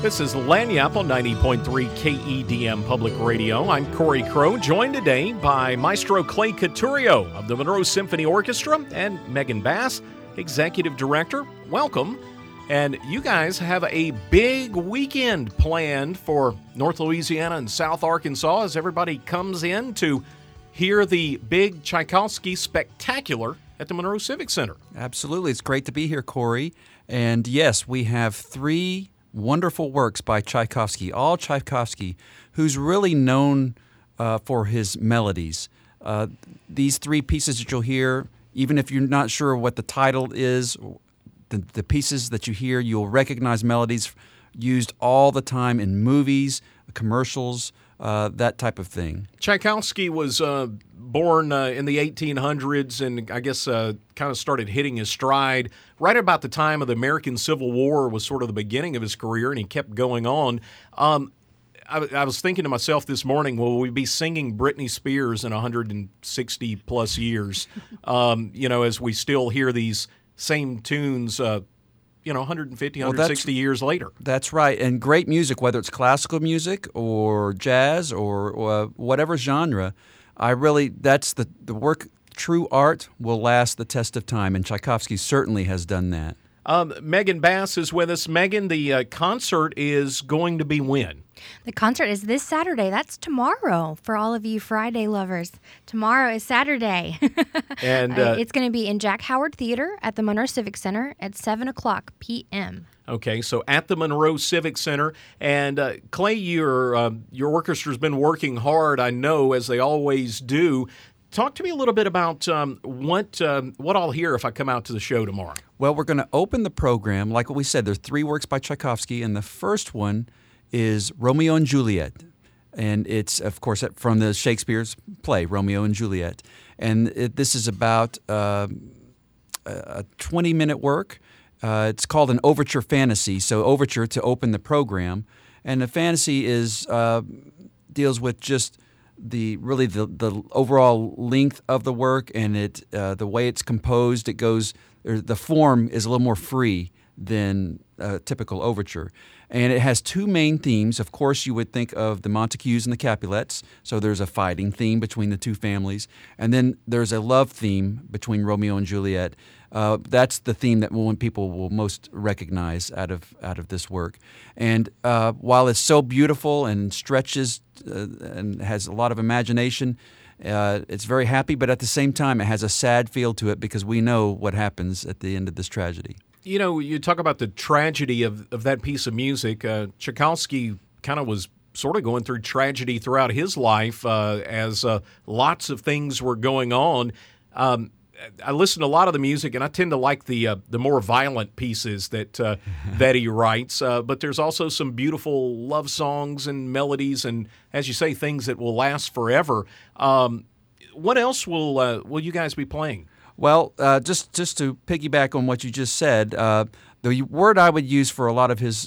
This is Lagniappe on 90.3 KEDM Public Radio. I'm Corey Crow, joined today by Maestro Clay Couturier of the Monroe Symphony Orchestra and Megan Bass, Executive Director. Welcome. And you guys have a big weekend planned for North Louisiana and South Arkansas as everybody comes in to hear the big Tchaikovsky Spectacular at the Monroe Civic Center. Absolutely. It's great to be here, Corey. And yes, we have three wonderful works by Tchaikovsky, all Tchaikovsky, who's really known for his melodies. These three pieces that you'll hear, even if you're not sure what the title is, the pieces that you hear, you'll recognize melodies used all the time in movies, commercials, that type of thing. Tchaikovsky was born in the 1800s and I guess kind of started hitting his stride right about the time of the American Civil War was sort of the beginning of his career, and he kept going on. I was thinking to myself this morning, will we be singing Britney Spears in 160 plus years, as we still hear these same tunes 150, 160 years later. That's right. And great music, whether it's classical music or jazz or whatever genre, that's the work. True art will last the test of time, and Tchaikovsky certainly has done that. Megan Bass is with us. Megan, the concert is going to be when? The concert is this Saturday. That's tomorrow for all of you Friday lovers. Tomorrow is Saturday. And it's going to be in Jack Howard Theater at the Monroe Civic Center at 7 o'clock p.m. Okay, so at the Monroe Civic Center. And Clay, your orchestra's been working hard, I know, as they always do. Talk to me a little bit about what I'll hear if I come out to the show tomorrow. Well, we're going to open the program. Like what we said, there are three works by Tchaikovsky, and the first one is Romeo and Juliet. And it's, of course, from the Shakespeare's play, Romeo and Juliet. And this is about a 20-minute work. It's called an overture fantasy, so overture to open the program. And the fantasy deals with just the overall length of the work, and the way it's composed. The form is a little more free than a typical overture. And it has two main themes. Of course, you would think of the Montagues and the Capulets, so there's a fighting theme between the two families. And then there's a love theme between Romeo and Juliet. That's the theme that people will most recognize out of this work. And while it's so beautiful and stretches and has a lot of imagination, it's very happy, but at the same time, it has a sad feel to it because we know what happens at the end of this tragedy. You know, you talk about the tragedy of that piece of music. Tchaikovsky kind of was sort of going through tragedy throughout his life as lots of things were going on. I listen to a lot of the music, and I tend to like the more violent pieces that he writes. But there's also some beautiful love songs and melodies, and as you say, things that will last forever. What else will you guys be playing? Well, just to piggyback on what you just said, the word I would use for a lot of his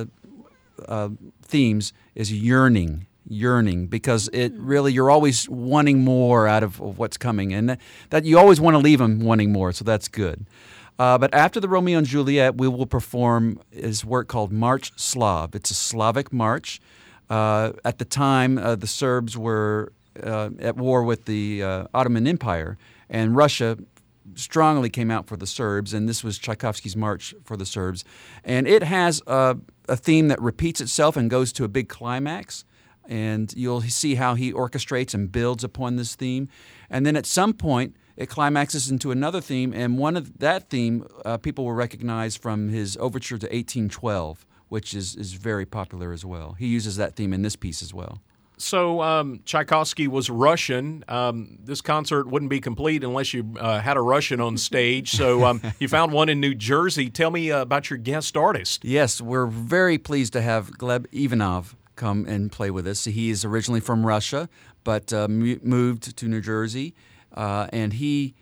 themes is yearning, because it really, you're always wanting more out of what's coming, and that you always want to leave him wanting more, so that's good. But after the Romeo and Juliet, we will perform his work called March Slav. It's a Slavic march. At the time, the Serbs were at war with the Ottoman Empire, and Russia strongly came out for the Serbs, and this was Tchaikovsky's March for the Serbs. And it has a theme that repeats itself and goes to a big climax, and you'll see how he orchestrates and builds upon this theme. And then at some point, it climaxes into another theme, and one of that theme people will recognize from his overture to 1812, which is very popular as well. He uses that theme in this piece as well. So Tchaikovsky was Russian. This concert wouldn't be complete unless you had a Russian on stage. So you found one in New Jersey. Tell me about your guest artist. Yes, we're very pleased to have Gleb Ivanov come and play with us. He is originally from Russia, but moved to New Jersey, and he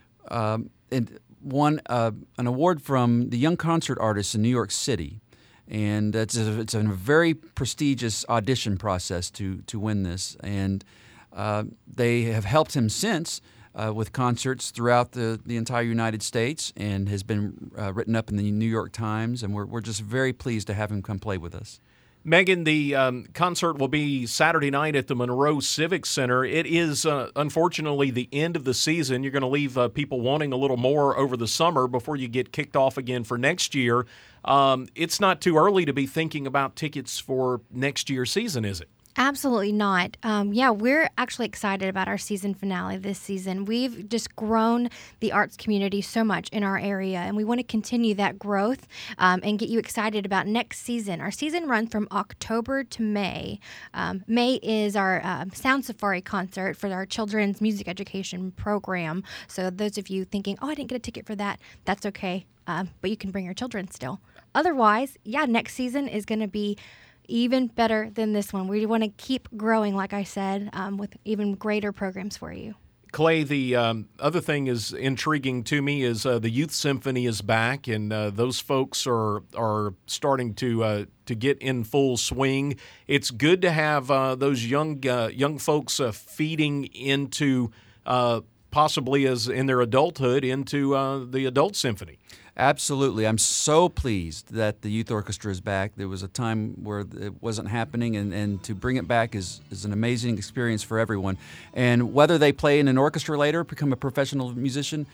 won an award from the Young Concert Artists in New York City. And it's a very prestigious audition process to win this. And they have helped him since with concerts throughout the entire United States, and has been written up in the New York Times, and we're just very pleased to have him come play with us. Megan, the concert will be Saturday night at the Monroe Civic Center. It is, unfortunately, the end of the season. You're going to leave people wanting a little more over the summer before you get kicked off again for next year. It's not too early to be thinking about tickets for next year's season, is it? Absolutely not. Yeah, we're actually excited about our season finale this season. We've just grown the arts community so much in our area, and we want to continue that growth and get you excited about next season. Our season runs from October to May. May is our Sound Safari concert for our children's music education program. So those of you thinking, oh, I didn't get a ticket for that, that's okay. But you can bring your children still. Otherwise, yeah, next season is going to be even better than this one. We want to keep growing, like I said, with even greater programs for you. Clay, the other thing is intriguing to me is the Youth Symphony is back, and those folks are starting to get in full swing. It's good to have those young folks feeding into possibly as in their adulthood into the adult symphony. Absolutely. I'm so pleased that the youth orchestra is back. There was a time where it wasn't happening, and to bring it back is an amazing experience for everyone. And whether they play in an orchestra later, become a professional musician,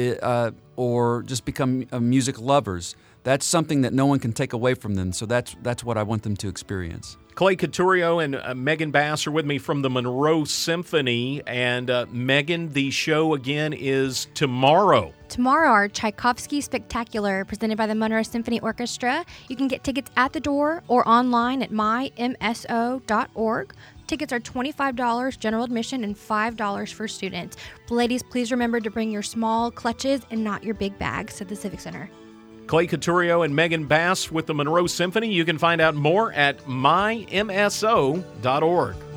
or just become music lovers, that's something that no one can take away from them. So that's what I want them to experience. Clay Couturiaux and Megan Bass are with me from the Monroe Symphony. And Megan, the show again is tomorrow. Tomorrow, our Tchaikovsky Spectacular, presented by the Monroe Symphony Orchestra. You can get tickets at the door or online at mymso.org. Tickets are $25 general admission and $5 for students. Ladies, please remember to bring your small clutches and not your big bags at the Civic Center. Clay Couturiaux and Megan Bass with the Monroe Symphony. You can find out more at mymso.org.